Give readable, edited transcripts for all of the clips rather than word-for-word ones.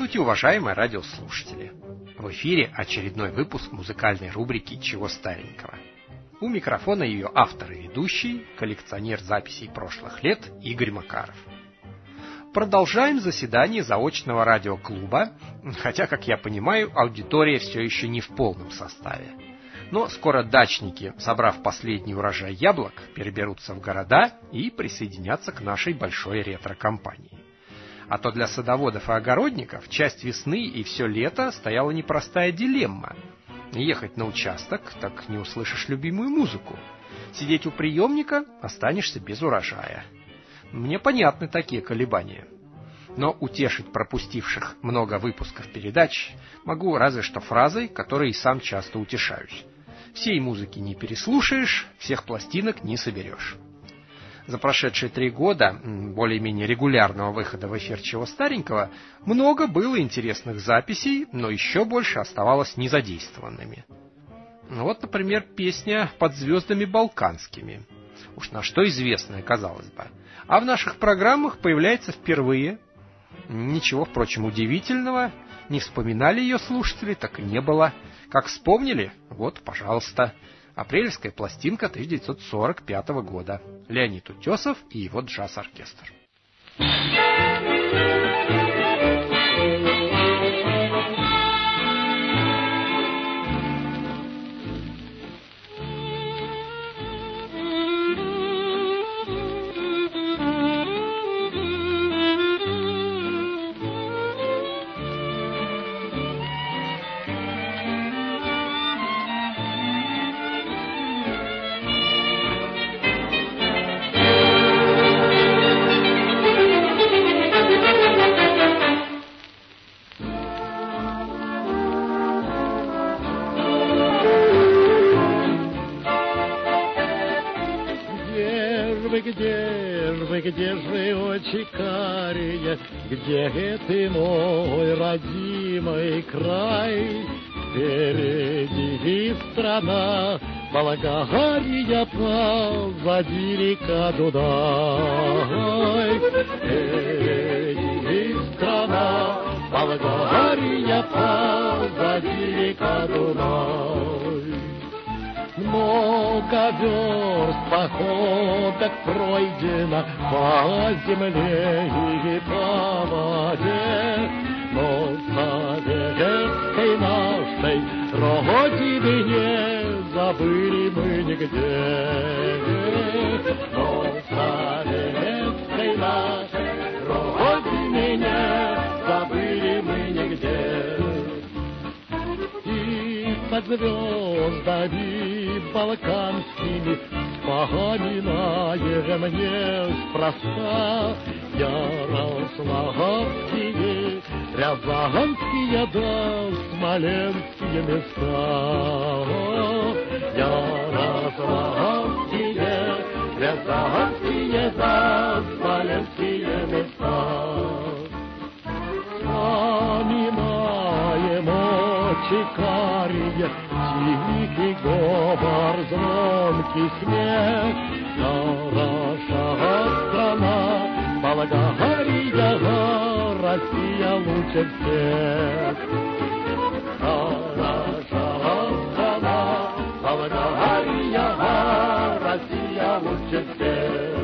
Здравствуйте, уважаемые радиослушатели! В эфире очередной выпуск музыкальной рубрики «Чего старенького?». У микрофона ее автор и ведущий, коллекционер записей прошлых лет Игорь Макаров. Продолжаем заседание заочного радиоклуба, хотя, как я понимаю, аудитория все еще не в полном составе. Но скоро дачники, собрав последний урожай яблок, переберутся в города и присоединятся к нашей большой ретро-компании. А то для садоводов и огородников часть весны и все лето стояла непростая дилемма. Ехать на участок, так не услышишь любимую музыку. Сидеть у приемника, останешься без урожая. Мне понятны такие колебания. Но утешить пропустивших много выпусков передач могу разве что фразой, которой и сам часто утешаюсь. Всей музыки не переслушаешь, всех пластинок не соберешь. За прошедшие 3 года более-менее регулярного выхода в эфир «Чего старенького» много было интересных записей, но еще больше оставалось незадействованными. Вот, например, песня «Под звездами балканскими». Уж на что известная, казалось бы. А в наших программах появляется впервые. Ничего, впрочем, удивительного. Не вспоминали ее слушатели, так и не было. Как вспомнили, вот, пожалуйста. Апрельская пластинка 1945 года. Леонид Утесов и его джаз-оркестр. Где же, очи карие, где ты, мой родимый край? Впереди страна, Болгария, позади река Дунай. Впереди страна, Болгария, позади река Дунай. Много верст походок пройдено по земле и по воде, но советской нашей родины не забыли мы нигде. Но советской нашей родины не забыли мы нигде. Под звездами балканскими вспоминаем неспроста ярославские, рязанские да смоленские места. Ярославские, рязанские да смоленские места. Вспоминаем чекарие, тихий говор, звонкий смех. Наша страна, Болгария, Россия лучше всех. Наша страна, Болгария, Россия лучше всех.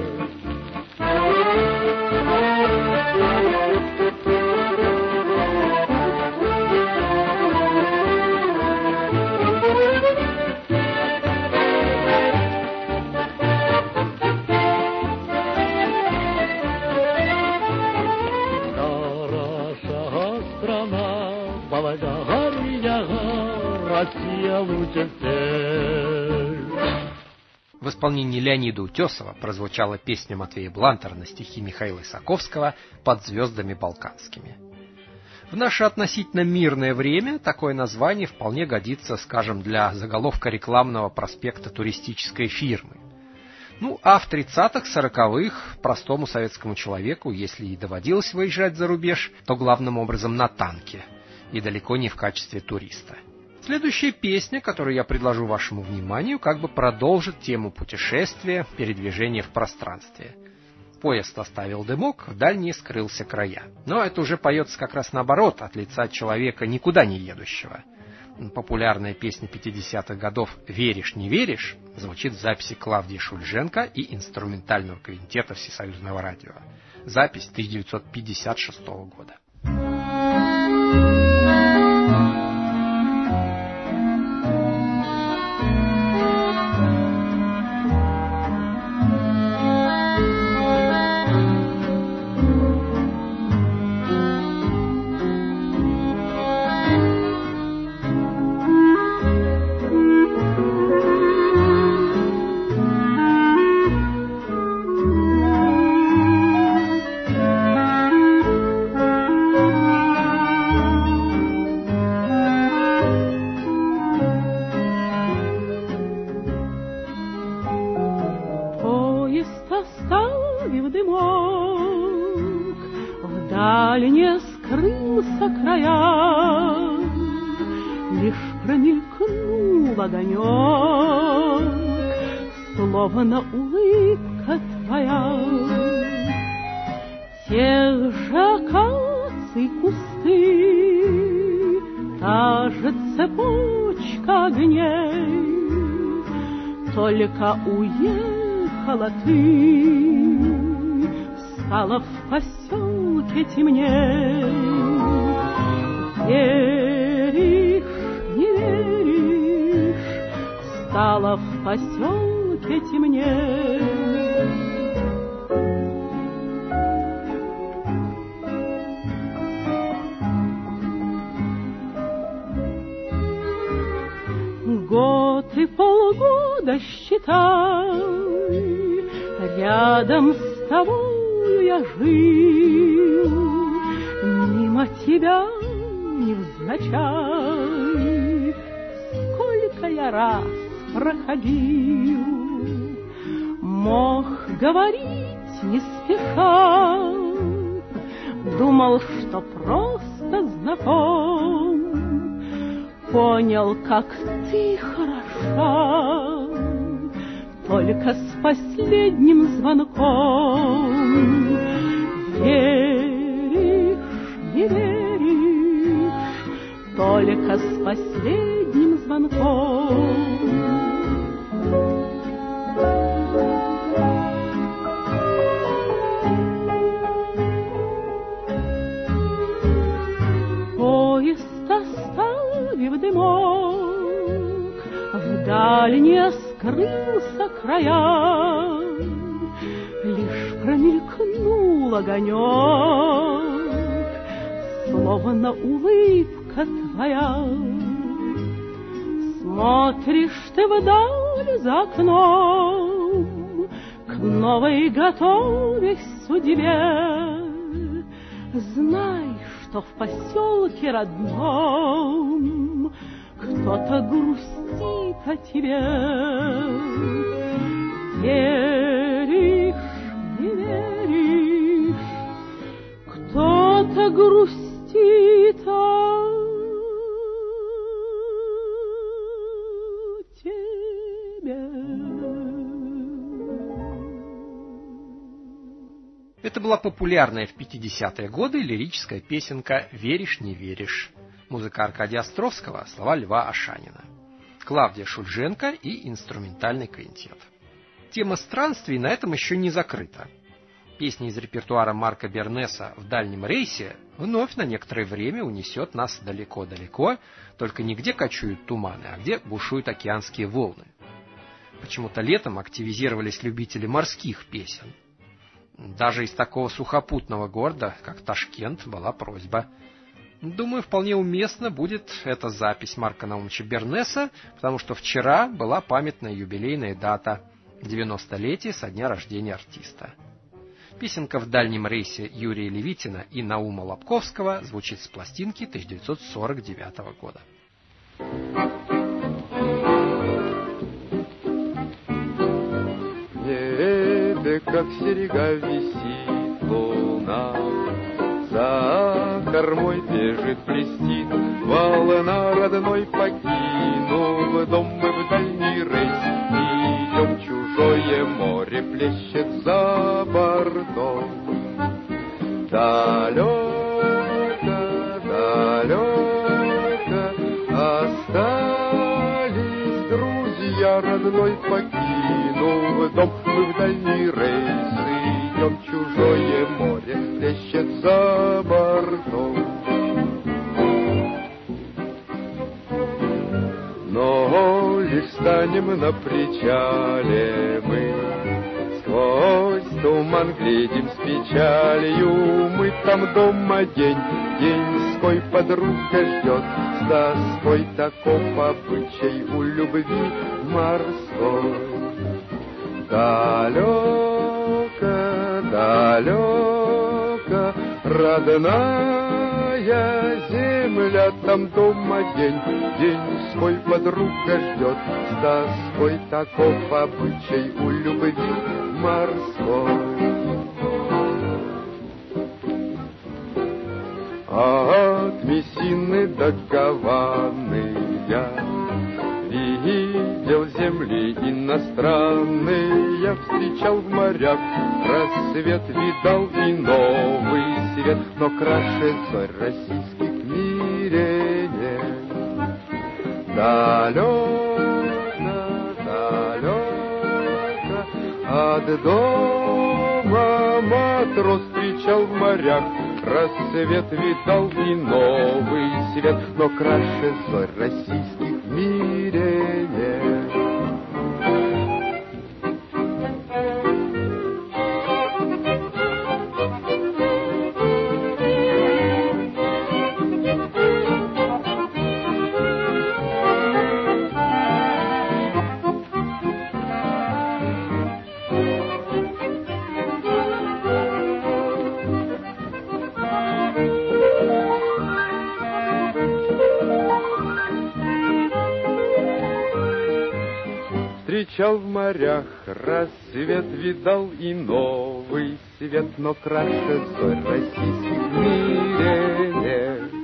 В исполнении Леонида Утесова прозвучала песня Матвея Блантера на стихи Михаила Исаковского «Под звездами балканскими». В наше относительно мирное время такое название вполне годится, скажем, для заголовка рекламного проспекта туристической фирмы. А в 30-х-40-х простому советскому человеку, если и доводилось выезжать за рубеж, то главным образом на танке, и далеко не в качестве туриста. Следующая песня, которую я предложу вашему вниманию, как бы продолжит тему путешествия, передвижения в пространстве. поезд оставил дымок, в дальние скрылся края. Но это уже поется как раз наоборот, от лица человека, никуда не едущего. Популярная песня 50-х годов «Веришь, не веришь» звучит в записи Клавдии Шульженко и инструментального квинтета Всесоюзного радио. Запись 1956 года. Словно улыбка твоя, тех же акаций кусты, та же цепочка огней, только уехала ты, стало в поселке темней. Веришь, не веришь, стало в поселке темнее. Год и полгода, считай, рядом с тобою я жил, мимо тебя невзначай, сколько я раз проходил. Мог говорить не спеша, думал, что просто знаком. Понял, как ты хороша, только с последним звонком. Веришь, не веришь, только с последним звонком. В дымок вдаль не скрылся края, лишь промелькнул огонек, словно улыбка твоя. Смотришь ты вдаль за окном, к новой готовясь судьбе. Знай, что в поселке родном кто-то грустит о тебе. Веришь, не веришь, кто-то грустит о тебе. Это была популярная в 50-е годы лирическая песенка «Веришь, не веришь». Музыка Аркадия Островского, слова Льва Ашанина. Клавдия Шульженко и инструментальный квинтет. Тема странствий на этом еще не закрыта. Песня из репертуара Марка Бернеса «В дальнем рейсе» вновь на некоторое время унесет нас далеко-далеко, только не где кочуют туманы, а где бушуют океанские волны. Почему-то летом активизировались любители морских песен. Даже из такого сухопутного города, как Ташкент, была просьба. Думаю, вполне уместна будет эта запись Марка Наумовича Бернеса, потому что вчера была памятная юбилейная дата – 90-летие со дня рождения артиста. Песенка «В дальнем рейсе» Юрия Левитина и Наума Лобковского звучит с пластинки 1949 года. Как серега висит луна, за кормой бежит, блестит волна родной, покинув дом мы в дальний рейс. Идем, чужое море плещет за бортом. Далеко, далеко остались друзья, родной покинув дом. Мы в дальний рейс идем, чужое море плещет за бортом. Но лишь станем на причале мы, сквозь туман глядим с печалью. Мы там дома деньской подруга ждет, с тоской таков обычай у любви морской. Далеко, далеко родная земля, там дома деньской подруга ждет, с тоской таков обычай у любви морской. От Мессины до Гаваны я видел земли иностранные, я встречал в морях рассвет, видал и новый свет, но краше зорь российских в мире нет. Далеко, далеко от дома матрос встречал в морях рассвет, видал и новый свет, но краше зорь российских в мире нет. Встречал в морях рассвет, видал и новый свет, но краше зорь российских в мире нет.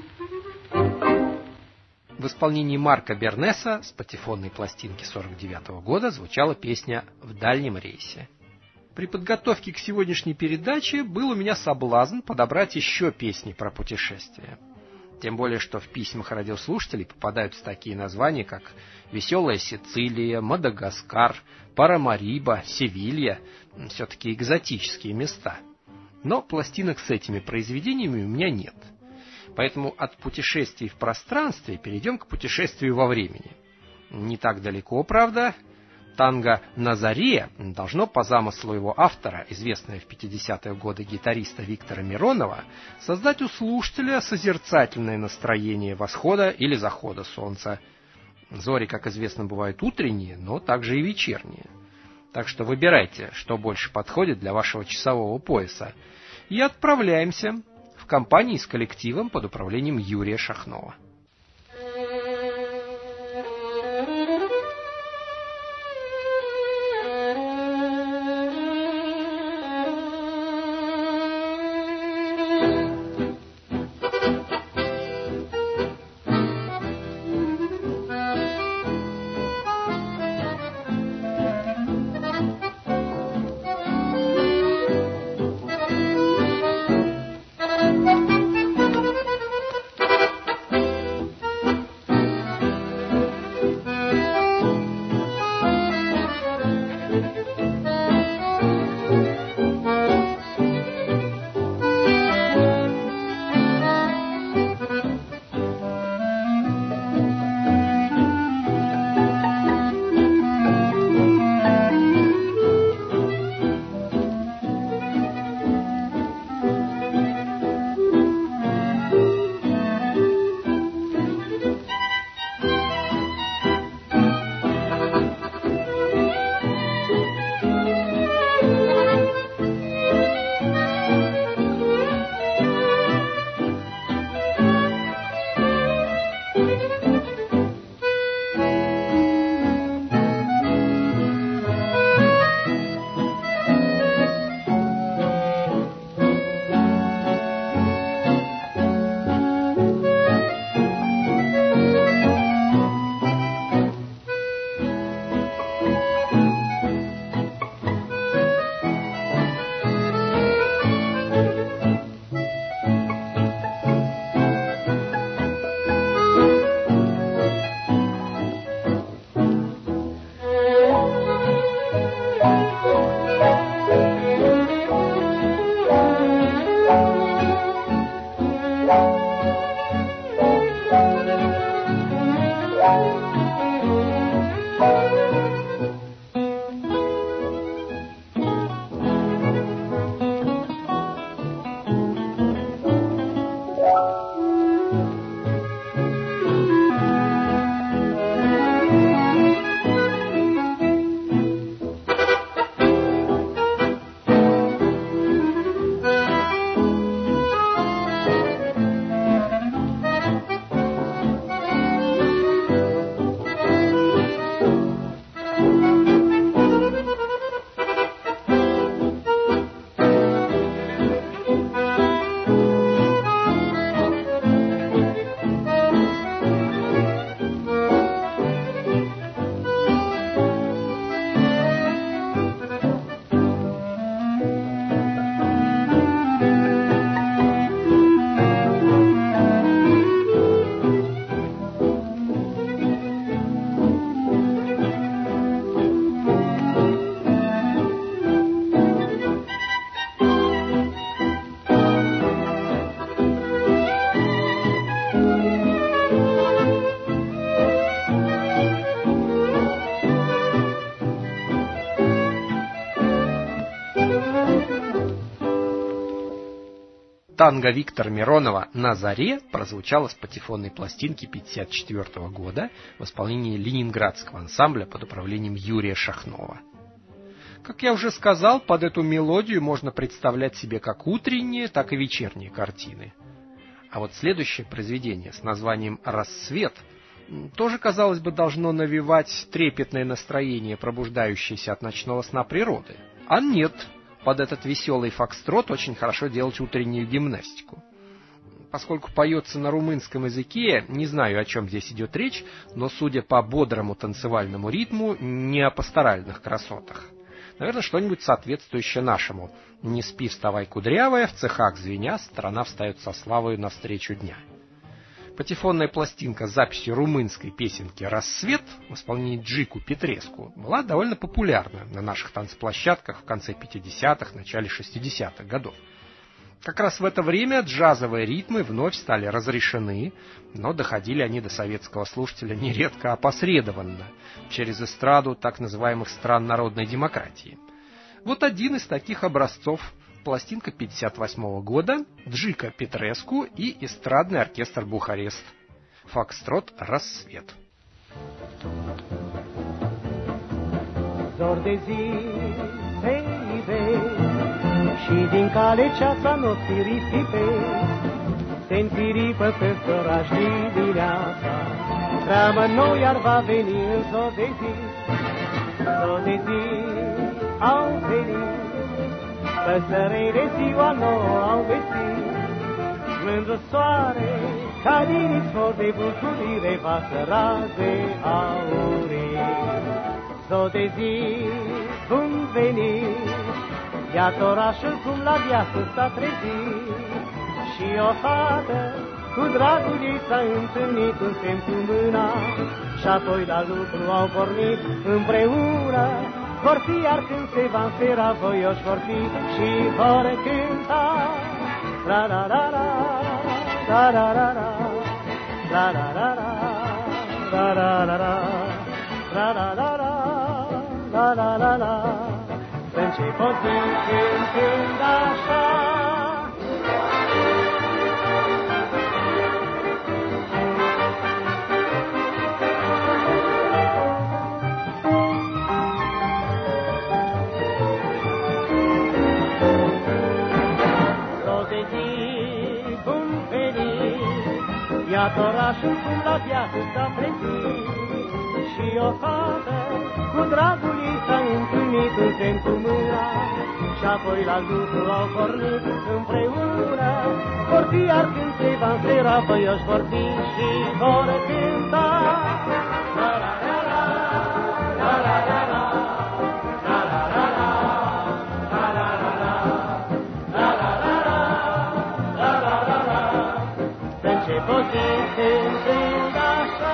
В исполнении Марка Бернеса с патефонной пластинки 49-го года звучала песня «В дальнем рейсе». При подготовке к сегодняшней передаче был у меня соблазн подобрать еще песни про путешествия. Тем более, что в письмах радиослушателей попадаются такие названия, как «Веселая Сицилия», «Мадагаскар», «Парамариба», «Севилья». Все-таки экзотические места. Но пластинок с этими произведениями у меня нет. Поэтому от путешествий в пространстве перейдем к путешествию во времени. Не так далеко, правда. Танго «Назария» должно, по замыслу его автора, известного в 50-е годы гитариста Виктора Миронова, создать у слушателя созерцательное настроение восхода или захода солнца. Зори, как известно, бывают утренние, но также и вечерние. Так что выбирайте, что больше подходит для вашего часового пояса. И отправляемся в компании с коллективом под управлением Юрия Шахнова. Танго Виктора Миронова «На заре» прозвучало с патефонной пластинки 1954 года в исполнении ленинградского ансамбля под управлением Юрия Шахнова. Как я уже сказал, под эту мелодию можно представлять себе как утренние, так и вечерние картины. А вот следующее произведение с названием «Рассвет» тоже, казалось бы, должно навевать трепетное настроение, пробуждающееся от ночного сна природы. А нет, под этот веселый фокстрот очень хорошо делать утреннюю гимнастику. Поскольку поется на румынском языке, не знаю, о чем здесь идет речь, но, судя по бодрому танцевальному ритму, не о пасторальных красотах. Наверное, что-нибудь соответствующее нашему. «Не спи, вставай, кудрявая, в цехах звеня, страна встает со славою навстречу дня». Патефонная пластинка с записью румынской песенки «Рассвет» в исполнении Джику Петреску была довольно популярна на наших танцплощадках в конце 50-х, начале 60-х годов. Как раз в это время джазовые ритмы вновь стали разрешены, но доходили они до советского слушателя нередко опосредованно, через эстраду так называемых стран народной демократии. Вот один из таких образцов – пластинка 1958 года, Джика Петреску и эстрадный оркестр «Бухарест». Фокстрот «Рассвет». Zor de zi te iubesc și din cale ceața n-o fi risipesc. Se înfiripă pe săraș dimineața, treabă nouă iar va veni în zor de zi. Zor de zi au venit, păsărele ziua nouă au găsit. Mândru soare, ca din izvor de bucurire, varsă raze aurii. Zor de zi, cum veni, iată orașul cum la viață s-a trezit. Și o fată cu dragul ei s-a întâlnit, un semn cu mâna, și apoi la lucru au pornit împreună. Vor fi, iar când se va înfera, voioși vor fi și vor cânta. La la la la, la la la la, la la la la, la la la la, la la la la, la la la la. Să încep o zi cântând așa. Iată orașul cum la viață s-a trezit. Și o fată cu dragul ei s-a întâlnit, în semn cu mâna, și apoi la lucru au pornit împreună. Vor fi, iar când se va înfera, voioși vor fi și vor cânta. La la la la, la la la la, la la la la, la la la la, la la la la, la la la la. Să încep o zi cântând așa.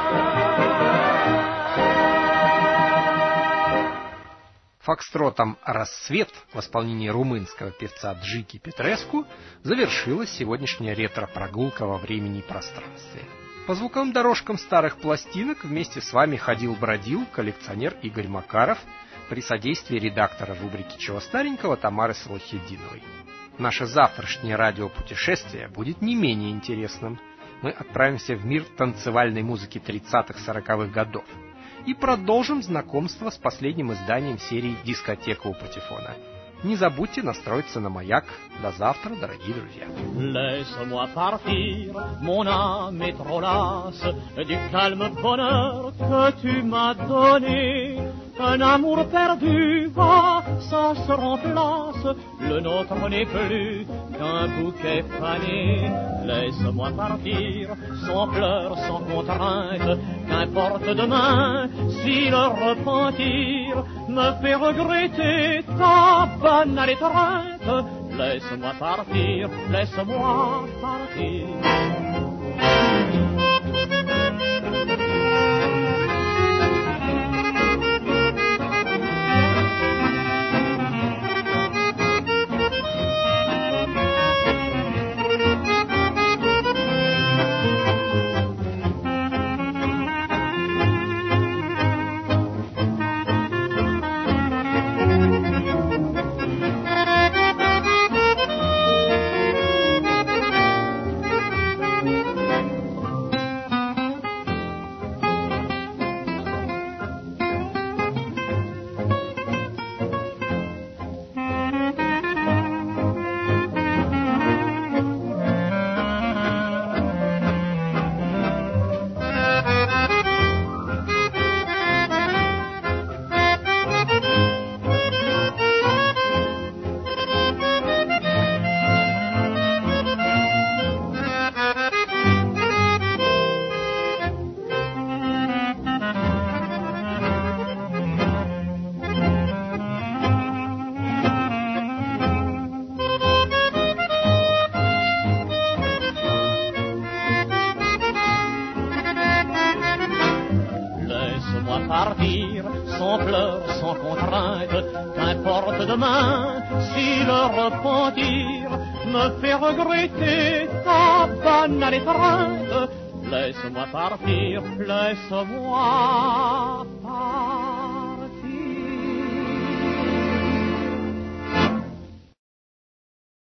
Фокстротом «Рассвет» в исполнении румынского певца Джики Петреску завершилась сегодняшняя ретро-прогулка во времени и пространстве. По звуковым дорожкам старых пластинок вместе с вами ходил-бродил коллекционер Игорь Макаров при содействии редактора рубрики «Чего старенького» Тамары Салахитдиновой. Наше завтрашнее радиопутешествие будет не менее интересным. Мы отправимся в мир танцевальной музыки 30-40-х годов и продолжим знакомство с последним изданием серии «Дискотека у Патефона». Не забудьте настроиться на Маяк. До завтра, дорогие друзья. Laisse-moi partir, mon âme est trop lasse du calme bonheur que tu m'as donné. Un amour perdu va, ça se remplace. Le nôtre n'est plus qu'un bouquet fané. Laisse-moi partir, sans pleurs, sans contrainte. Qu'importe demain, si le repentir me fait regretter ta banale étreinte. Laisse-moi partir, laisse-moi partir. Partir sans pleurs, sans contrainte, qu'importe demain si le repentir me fait regretter ta banale étreinte. Laisse-moi partir, laisse-moi partir.